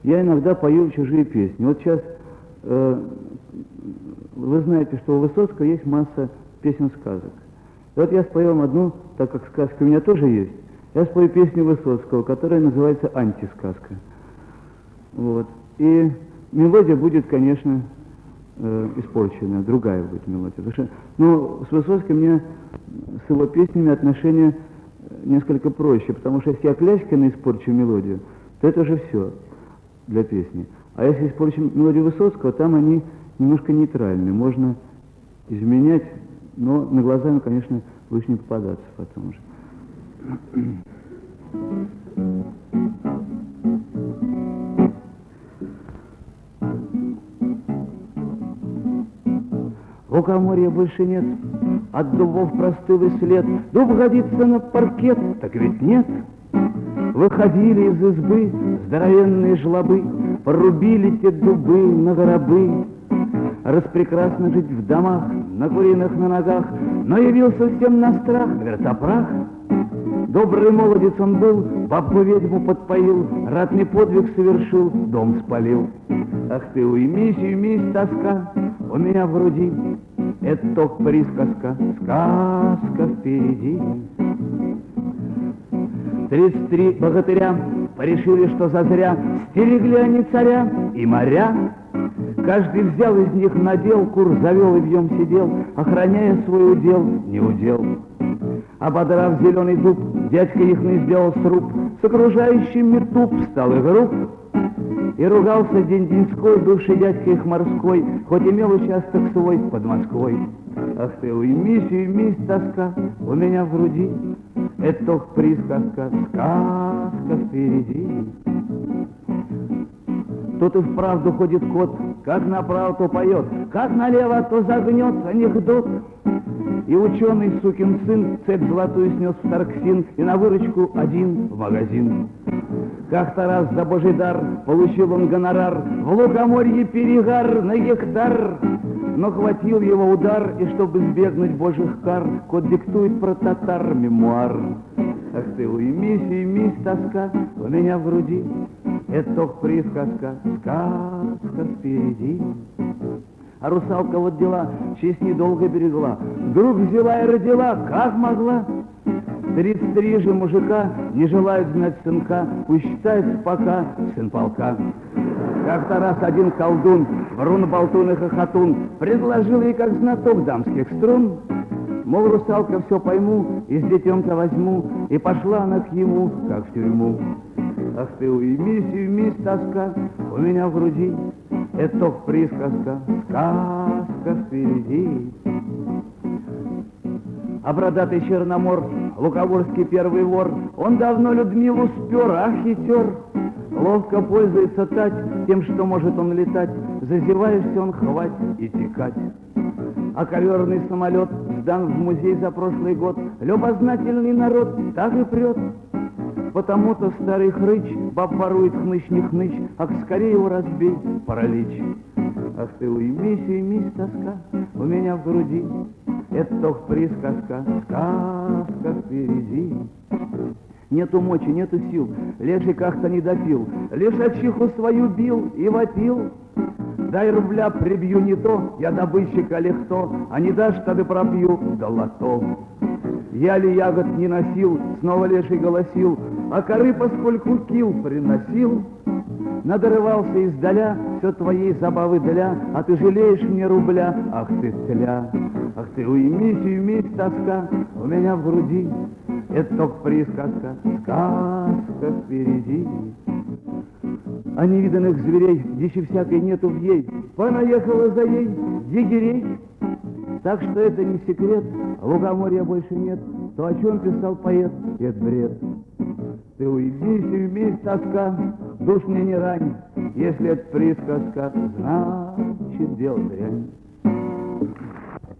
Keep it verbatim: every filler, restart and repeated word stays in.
Я иногда пою чужие песни. Вот сейчас э, вы знаете, что у Высоцкого есть масса песен-сказок. И вот я спою вам одну, так как сказки у меня тоже есть. Я спою песню Высоцкого, которая называется «Антисказка». Вот. И мелодия будет, конечно, э, испорченная, другая будет мелодия. Потому что, ну, с Высоцким мне, с его песнями отношения несколько проще, потому что если я Кляськина испорчу мелодию, то это уже все для песни. А если испорчу мелодию Высоцкого, там они немножко нейтральны, можно изменять, но на глаза им, конечно, лучше не попадаться потом же. Лукоморья больше нет, от дубов простыл и след. Дуб годится на паркет, так ведь нет. Выходили из избы здоровенные жлобы, порубили те дубы на гробы. Распрекрасно жить в домах, на куриных на ногах, но явился всем на страх вертопрах. Добрый молодец он был, бабу-ведьму подпоил, ратный подвиг совершил, дом спалил. Ах ты, уймись, уймись, тоска у меня в груди, это только присказка, сказка впереди. Тридцать три богатыря порешили, что зазря стерегли они царя и моря. Каждый взял из них надел, кур завел и в нем сидел, охраняя свой удел, не удел. Ободрав зеленый дуб, дядька ихный сделал сруб, с окружающим мир туп стал и груб. И ругался день-деньской, бывший дядька их морской, хоть имел участок свой под Москвой. Ах ты, уймись, уймись, тоска у меня в груди, это только присказка, сказка впереди. Тут и вправду ходит кот, как направо, то поет, как налево, то загнет анекдот. И ученый сукин сын цепь золотую снес в Тарксин и на выручку один в магазин. Как-то раз за божий дар получил он гонорар, в Лукоморье перегар на гектар. Но хватил его удар, и чтобы избегнуть божьих кар, кот диктует про татар мемуар. Ах ты, уймись, уймись, тоска у меня в груди, это только присказка, сказка впереди. А русалка вот дела, честь недолго берегла, вдруг взяла и родила, как могла. Тридцать три же мужика не желают знать сынка, пусть считается пока сын полка. Как-то раз один колдун, врун, болтун и хохотун, предложил ей как знаток дамских струн. Мол, русалка, все пойму, и с детем-то возьму, и пошла она к ему, как в тюрьму. Ах ты, уймись, уймись, тоска у меня в груди, это только присказка, сказка впереди. А бородатый Черномор, лукоморский первый вор, он давно Людмилу спер, а хитер. Ловко пользуется тать тем, что может он летать, зазеваешься он хвать и текать. А коверный самолет сдан в музей за прошлый год, любознательный народ так и прет. Потому-то старый хрыч баб ворует хныщ не хныщ, ах, скорее его разбей, паралич. Ах ты, уймись, уймись, тоска у меня в груди, это только присказка, сказка впереди. Нету мочи, нету сил, леший как-то не допил, лешачиху свою бил и вопил. Дай рубля, прибью не то, я добытчик, али кто, а не дашь, тогда пропью, да лото. Я ли ягод не носил, снова леший голосил, а коры поскольку кил приносил. Надрывался издаля, все твоей забавы для, а ты жалеешь мне рубля, ах ты тля. Ах ты, уймись, уймись, тоска у меня в груди, это только присказка, сказка впереди. А невиданных зверей дичи всякой нету в ей, понаехала за ей егерей. Так что это не секрет, Лукоморья больше нет, то, о чем писал поэт, это бред. Ты уймись, уймись, тоска, душ мне не рань, если это присказка, значит дело дрянь.